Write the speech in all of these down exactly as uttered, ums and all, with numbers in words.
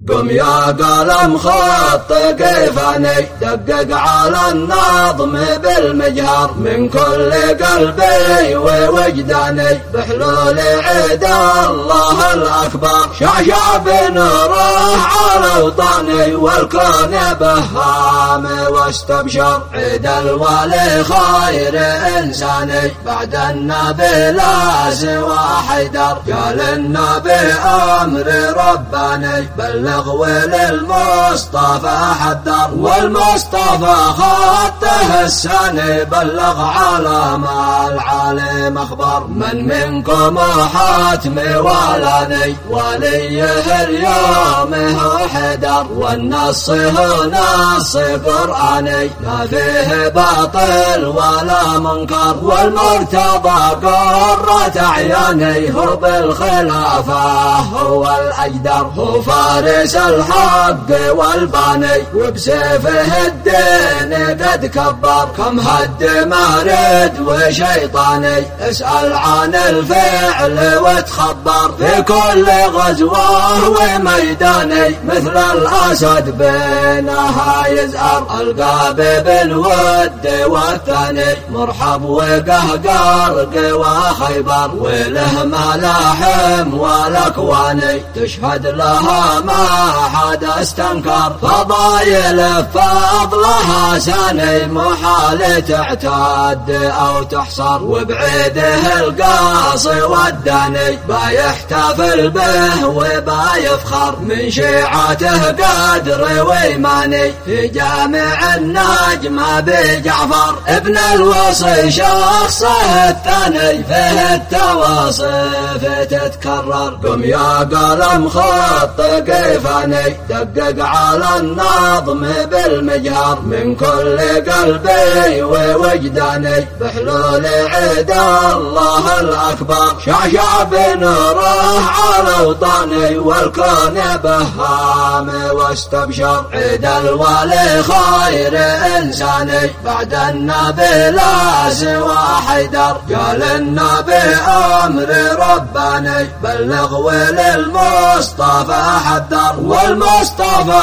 قم يا قلم خط كيفاني دقق على النظم بالمجهر من كل قلبي ووجداني بحلول عيد الله الأكبر شعشع بنوره على وطني والكون بهام واستبشر عيد الوالي خير إنساني بعد النبي لا سوى حيدر قال النبي أمر رباني بلغ وللمصطفى حذر والمصطفى خطه السني بلغ على ما العالم أخبر من منكم حاتمي ولاني وليه اليوم هو حدر والنص هو نص قرآني لا فيه باطل ولا منكر والمرتضى قرة عياني هو بالخلافة هو الأجدر هو فارس الحق والباني وبسيفه الدين قد كبر كم هد مارد وشيطاني اسأل عن الفعل وتخبر في كل غزوة وميداني مثل الأسد بينها يزأر القاب بالود والثاني مرحب وقهقر قوى خيبر وله ملاحم والأكواني تشهد لها ما حد استنكر فضايل فضلها سني محال تعتاد او تحصر وبعيده القاصي والداني بايحتفل به وبايفخر من شيعته قدر ويماني في جامع النجم بجعفر ابن الوصي شخصه الثاني فيه التواصف تتكرر قم يا قلم خط كيفاني دقق على النظم بالمجهر من كل قلبي ووجداني بحلول عيد الله الأكبر شعشع بنوره على وطني والكون بهام واستبشر عيد الوالي خير إنساني بعد النبي لا سوى حيدر قال النبي أمر رباني بلغ وللمصطفى حذر والمصطفى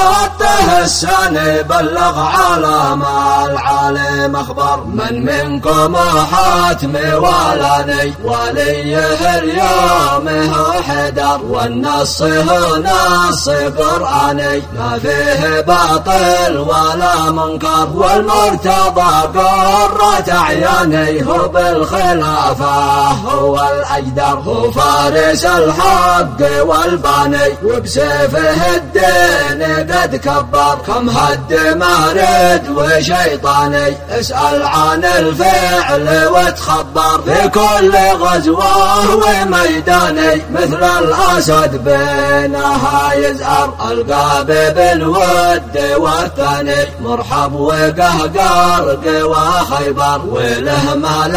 خطه السني بلغ على ما العالم أخبر من منكم حاتمي ولاني وليه اليوم هو حدر والنص هو نص قرآني لا فيه باطل ولا منكر والمرتضى قرة عياني هو بالخلافة هو الأجدر هو فارس الحق والباني وبسيفه الدين قد كبر كم هد مارد وشيطاني اسأل عن الفعل وتخبر في كل غزوة وميداني مثل الأسد بينها يزأر القاب بالود والثاني مرحب وقهقر قوى خيبر وله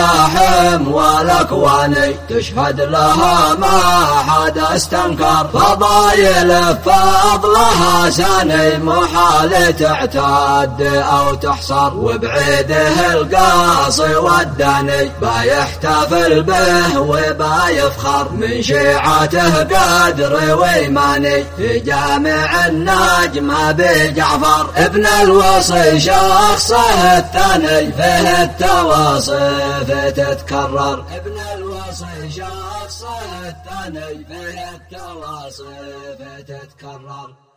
ملاحم والأكواني تشهد لها ما حد استنكر فضايل فضلها سني محال تعتاد او تحصر وبعيده القاصي والداني بايحتفل به وبايفخر من شيعته قدر ويماني في جامع النجم بجعفر ابن الوصي شخصه الثاني فيه التواصف تتكرر ابن الوصي شخصه الثاني فيه التواصف تتكرر